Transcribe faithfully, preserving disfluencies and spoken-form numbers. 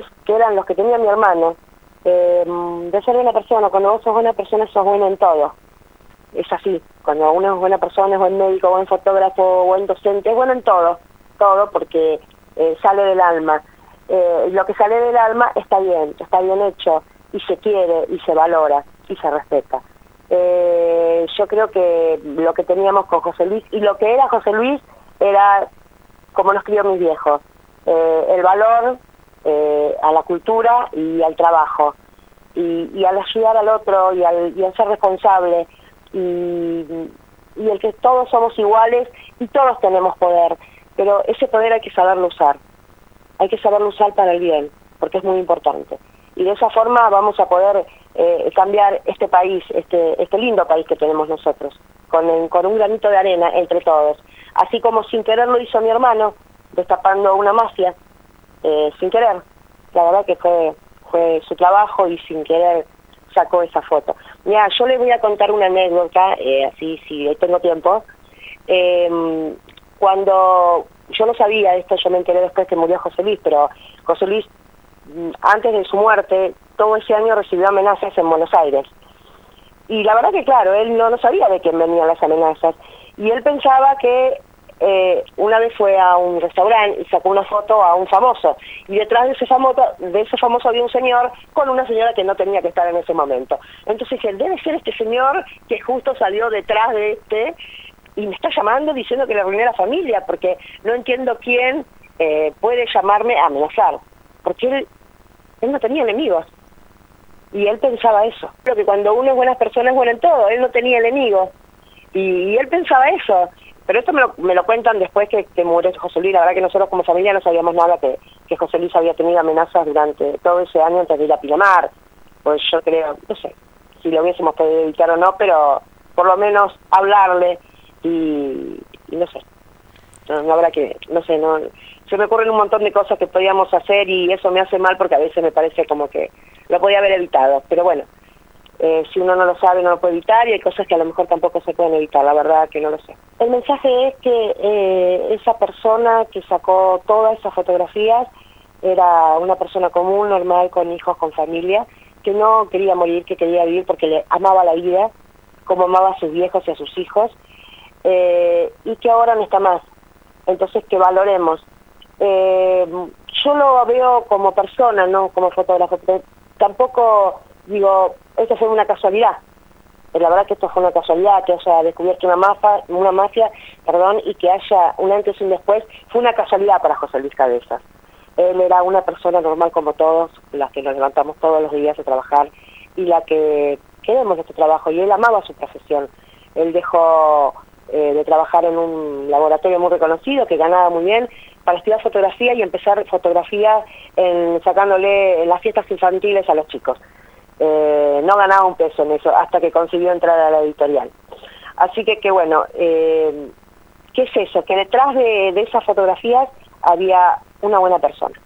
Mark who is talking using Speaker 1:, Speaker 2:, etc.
Speaker 1: valores que eran los que tenía mi hermano, eh, de ser buena persona. Cuando vos sos buena persona, sos bueno en todo. Es así, cuando uno es buena persona, es buen médico, buen fotógrafo, buen docente, es bueno en todo, todo porque eh, sale del alma. Eh, lo que sale del alma está bien, está bien hecho, y se quiere, y se valora, y se respeta. Eh, yo creo que lo que teníamos con José Luis, y lo que era José Luis, era como nos crió mis viejos, eh, el valor eh, a la cultura y al trabajo, y, y al ayudar al otro, y al, y al ser responsable, y, y el que todos somos iguales, y todos tenemos poder, pero ese poder hay que saberlo usar, hay que saberlo usar para el bien, porque es muy importante. Y de esa forma vamos a poder eh, cambiar este país, este, este lindo país que tenemos nosotros, con, el, con un granito de arena entre todos. Así como sin querer lo hizo mi hermano, destapando una mafia, eh, sin querer. La verdad que fue, fue su trabajo y sin querer sacó esa foto. Mira, yo les voy a contar una anécdota, eh, así si tengo tiempo. Eh, cuando yo no sabía esto, yo me enteré después que murió José Luis, pero José Luis, antes de su muerte, todo ese año recibió amenazas en Buenos Aires. Y la verdad que claro, él no, no sabía de quién venían las amenazas. Y él pensaba que eh, una vez fue a un restaurante y sacó una foto a un famoso. Y detrás de ese famoso, de ese famoso había un señor con una señora que no tenía que estar en ese momento. Entonces él debe ser este señor que justo salió detrás de este y me está llamando diciendo que le arruiné la familia, porque no entiendo quién eh, puede llamarme a amenazar. Porque él, él no tenía enemigos. Y él pensaba eso. Creo que cuando uno es buena persona es bueno en todo. Él no tenía enemigos. Y, y él pensaba eso. Pero esto me lo, me lo cuentan después que, que murió José Luis. La verdad que nosotros como familia no sabíamos nada que, que José Luis había tenido amenazas durante todo ese año antes de ir a Pinamar. Pues yo creo, no sé, si lo hubiésemos podido evitar o no, pero por lo menos hablarle y, y no sé. No, no habrá que, no sé, no... Se me ocurren un montón de cosas que podíamos hacer y eso me hace mal porque a veces me parece como que lo podía haber evitado. Pero bueno, eh, si uno no lo sabe no lo puede evitar y hay cosas que a lo mejor tampoco se pueden evitar, la verdad que no lo sé. El mensaje es que eh, esa persona que sacó todas esas fotografías era una persona común, normal, con hijos, con familia, que no quería morir, que quería vivir porque le amaba la vida, como amaba a sus viejos y a sus hijos, eh, y que ahora no está más. Entonces que valoremos. Eh, yo lo veo como persona, no como fotógrafo, pero tampoco digo, esto fue una casualidad. La verdad que esto fue una casualidad, que haya descubierto una mafia, una mafia, perdón, y que haya un antes y un después, fue una casualidad para José Luis Cabezas. Él era una persona normal como todos, las que nos levantamos todos los días a trabajar, y la que queremos este trabajo, y él amaba su profesión. Él dejó eh, de trabajar en un laboratorio muy reconocido, que ganaba muy bien, para estudiar fotografía y empezar fotografía en, sacándole en las fiestas infantiles a los chicos. Eh, no ganaba un peso en eso hasta que consiguió entrar a la editorial. Así que, que bueno, eh, ¿qué es eso? Que detrás de, de esas fotografías había una buena persona.